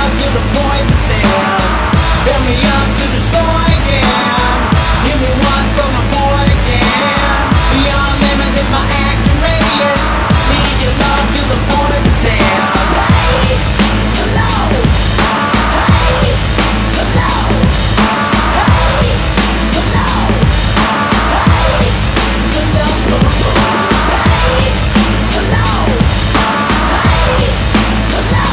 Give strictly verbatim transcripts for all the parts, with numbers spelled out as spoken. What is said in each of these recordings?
love to the poison stand. Fill me up to destroy again. Give me one from my boy again. Beyond limit is my action radius. Need your love to the poison stand. Hey, hello. Hey, hello. Hey, hello. Hey, hello. Hey, hello. Hey, hello.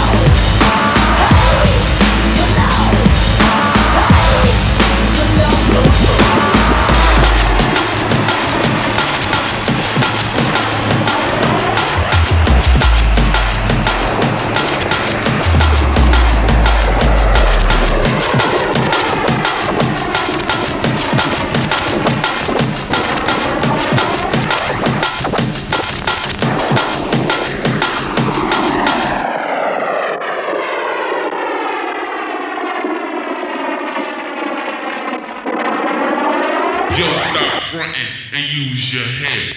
Yo, stop fronting and use your head.